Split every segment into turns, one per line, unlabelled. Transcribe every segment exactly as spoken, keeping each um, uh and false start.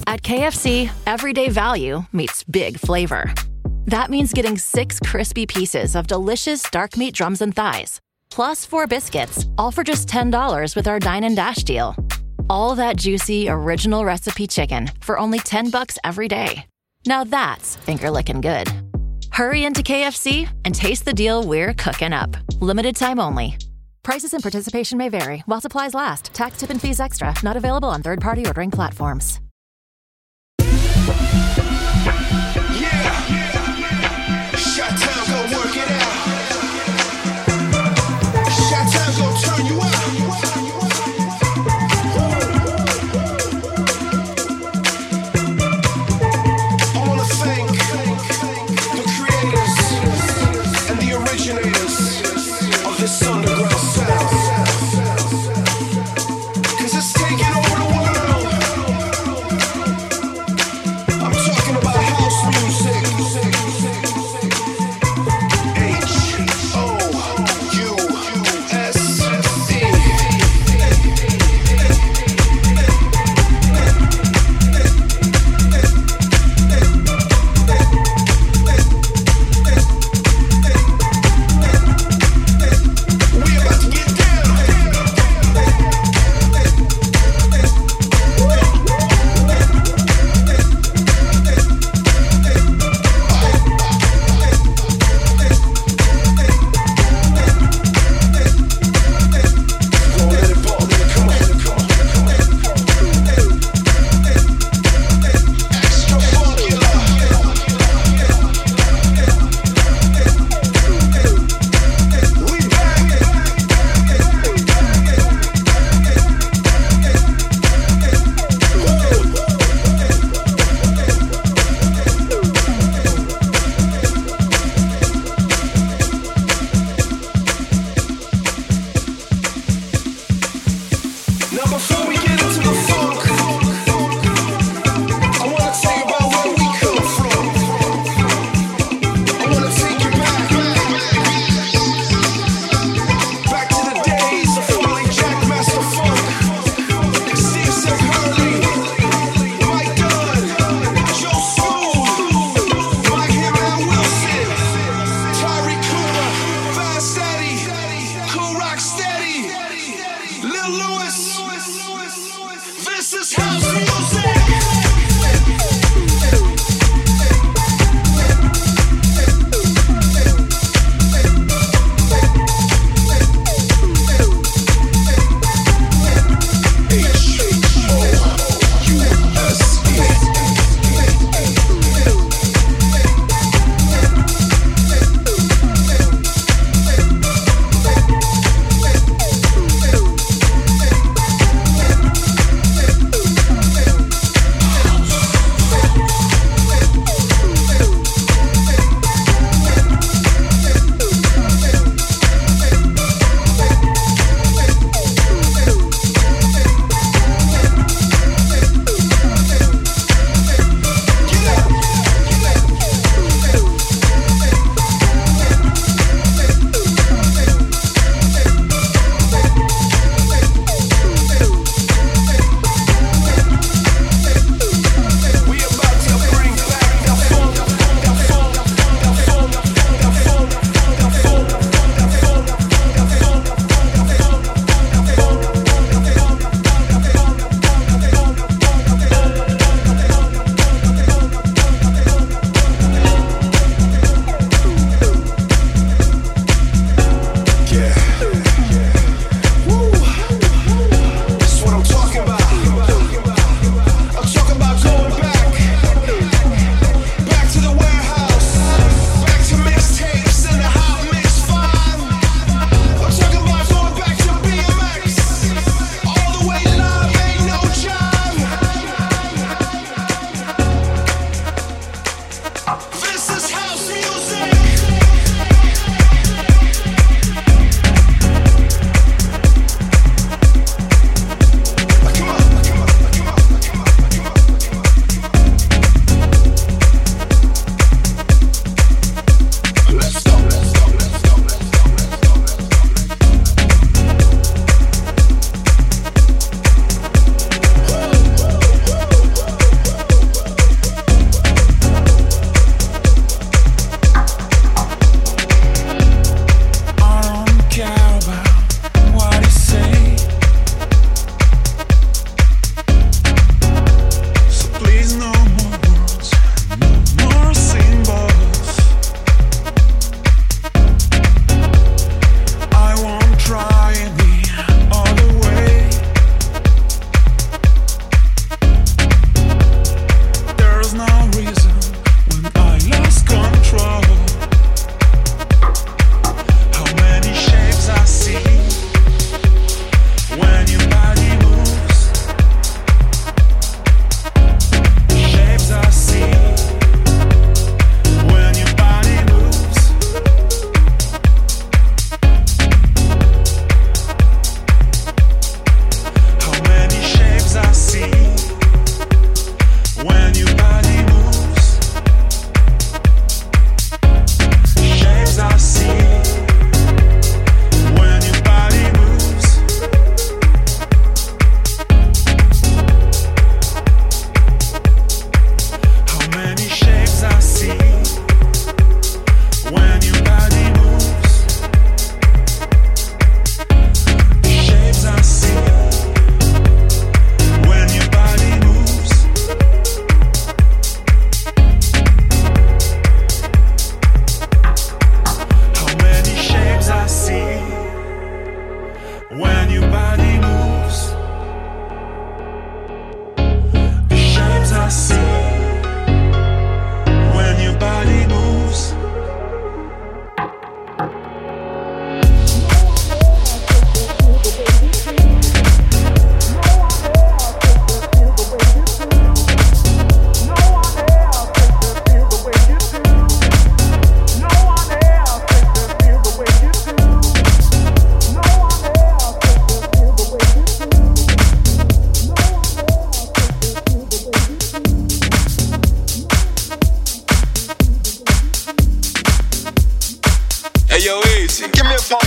At K F C, everyday value meets big flavor. That means getting six crispy pieces of delicious dark meat drums and thighs, plus four biscuits, all for just ten dollars with our Dine and Dash deal. All that juicy, original recipe chicken for only ten bucks every day. Now that's finger-licking good. Hurry into K F C and taste the deal we're cooking up. Limited time only. Prices and participation may vary while supplies last. Tax, tip, and fees extra. Not available on third-party ordering platforms.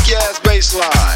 funky ass bass line.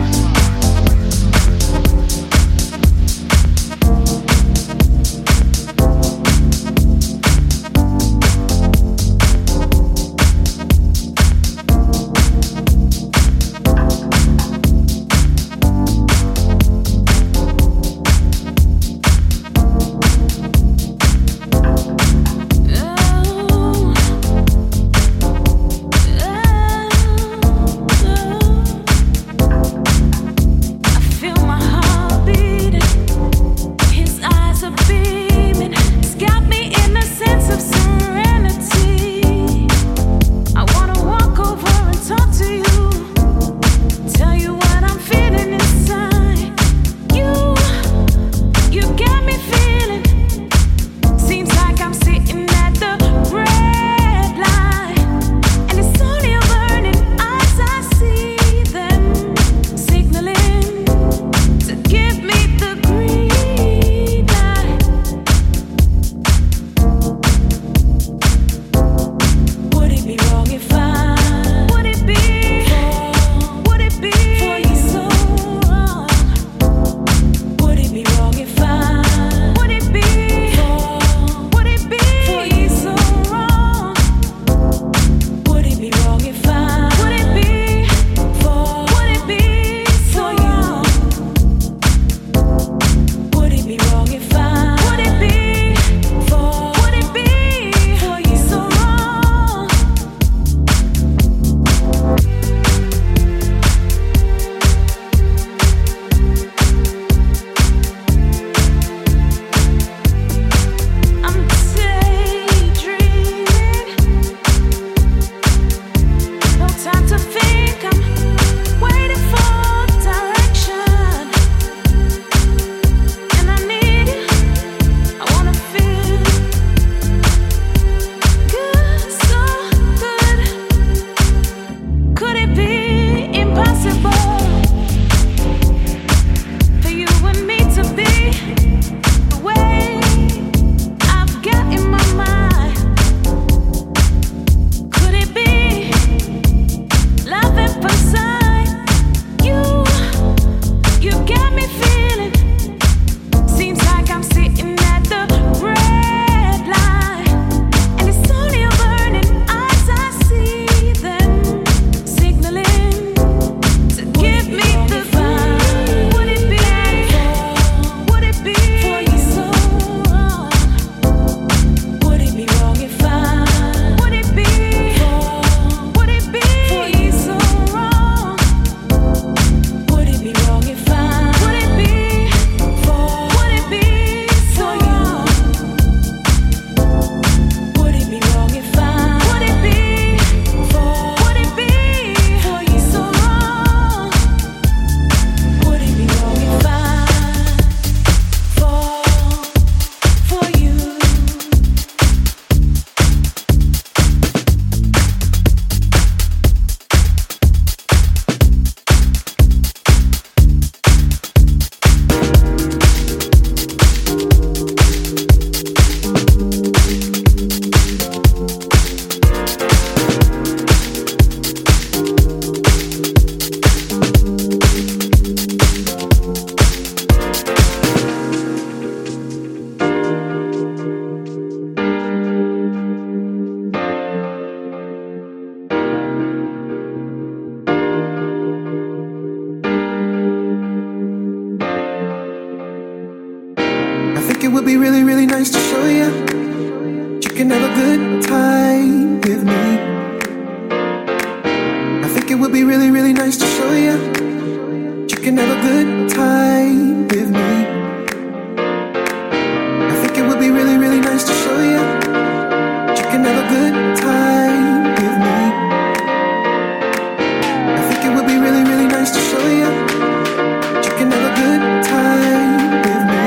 would be really, really nice to show you. You can have a good time with me. I think it would be really, really nice to show you. You can have a good time with me. I think it would be really, really nice to show you. You can have a good time with me. I think it would be really, really nice to show you. You can have a good time with me.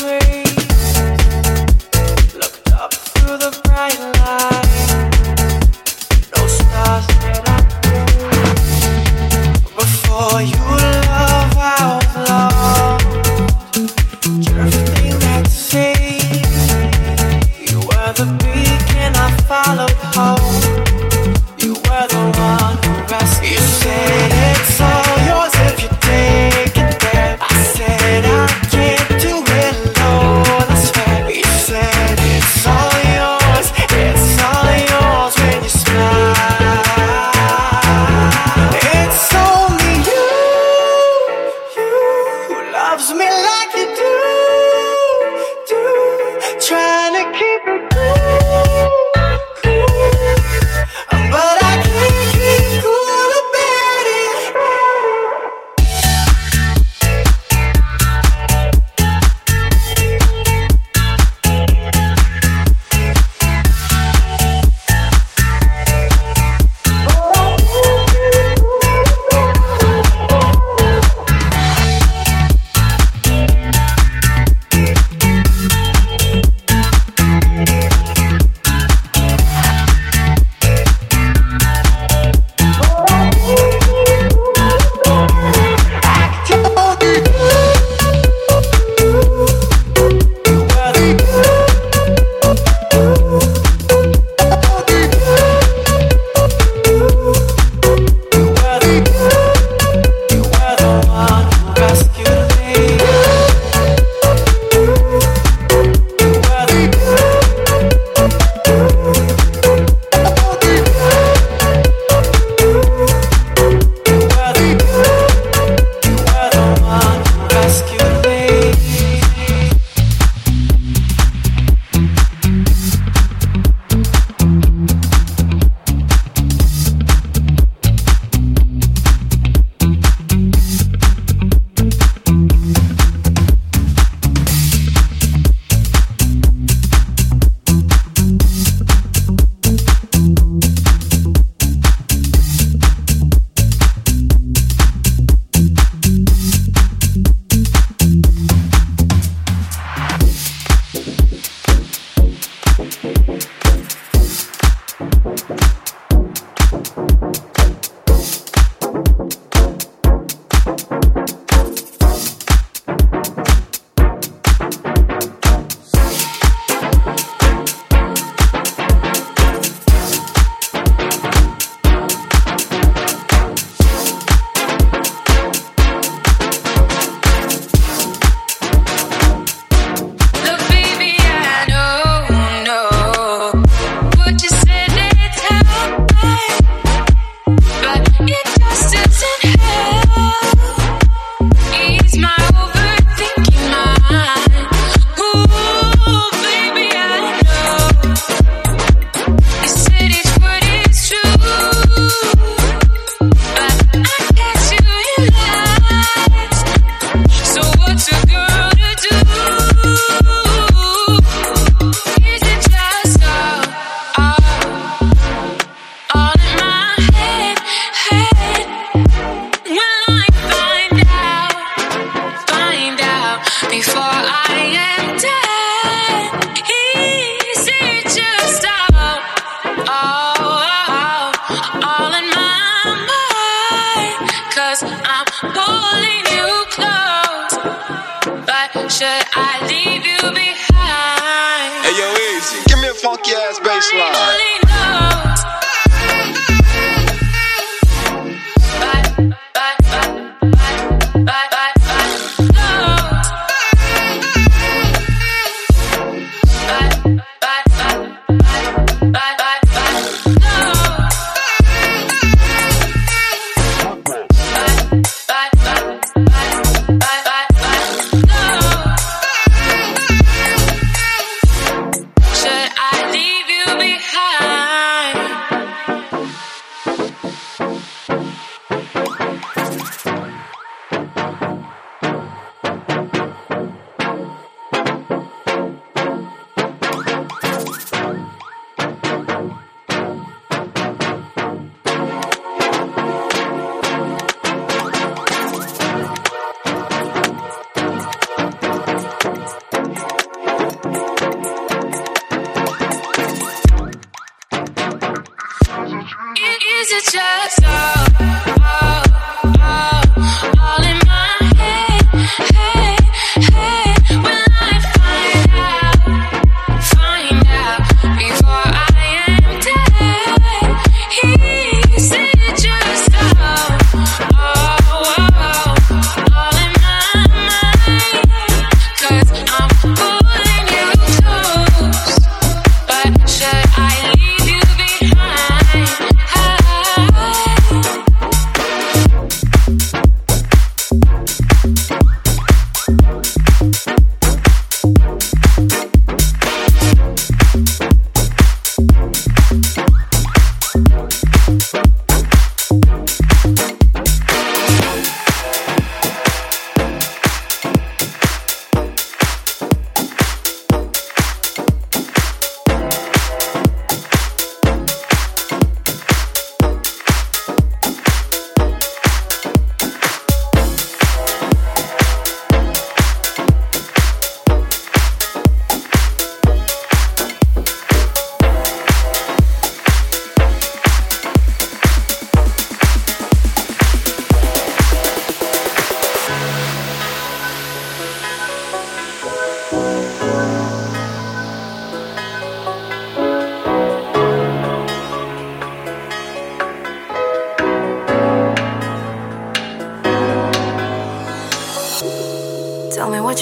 It's all yours if you take it there. I said I can't do it alone.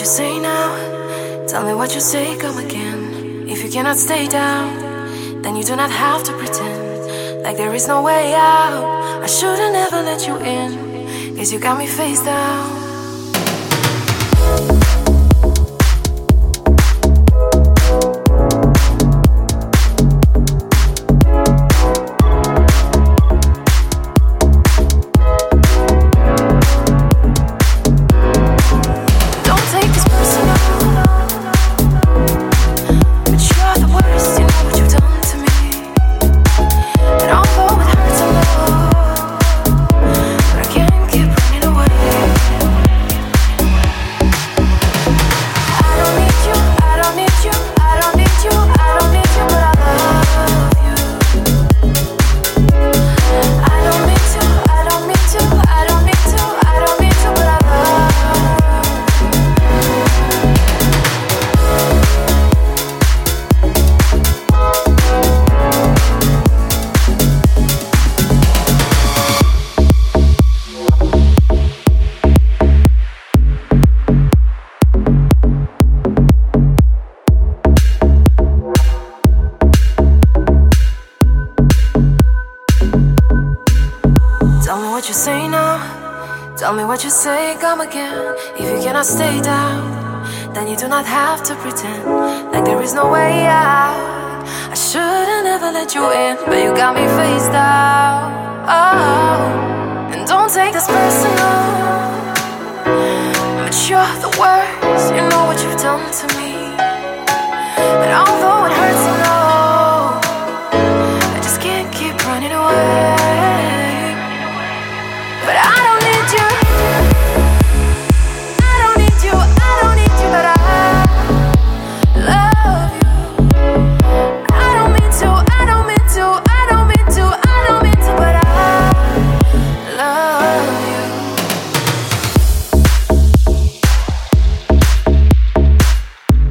you say now. Tell me what you say, come again. If you cannot stay down, then you do not have to pretend like there is no way out. I should've never let you in, cause you got me face down. Tell me what you say, come again. If you cannot stay down, then you do not have to pretend like there is no way out. I should've never let you in, but you got me face down. Oh, and don't take this personal, but you're the worst. You know what you've done to me, and although it hurts to know, I just can't keep running away. But I don't need you. I don't need you. I don't need you, but I love you. I don't mean to. I don't mean to. I don't mean to. I don't mean to, but I love you.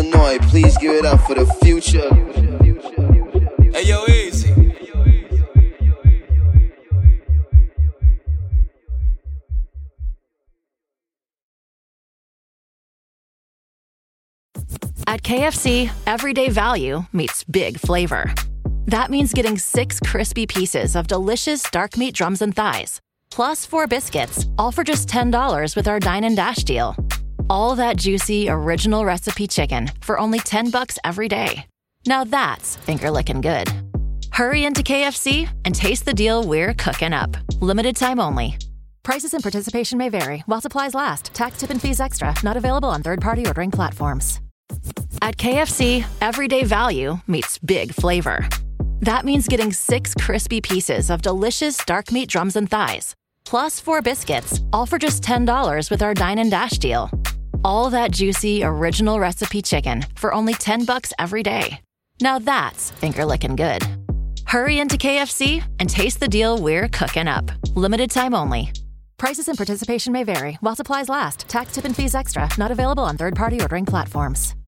Illinois. Please give it up for the future.
Hey, yo, Easy.
At K F C, everyday value meets big flavor. That means getting six crispy pieces of delicious dark meat drums and thighs, plus four biscuits, all for just ten dollars with our Dine and Dash deal. All that juicy, original recipe chicken for only ten bucks every day. Now that's finger-licking good. Hurry into K F C and taste the deal we're cooking up. Limited time only. Prices and participation may vary while supplies last. Tax, tip, and fees extra. Not available on third-party ordering platforms. At K F C, everyday value meets big flavor. That means getting six crispy pieces of delicious dark meat drums and thighs, plus four biscuits, all for just ten dollars with our Dine and Dash deal. All that juicy, original recipe chicken for only ten bucks every day. Now that's finger-licking good. Hurry into K F C and taste the deal we're cooking up. Limited time only. Prices and participation may vary while supplies last. Tax, tip, and fees extra. Not available on third-party ordering platforms.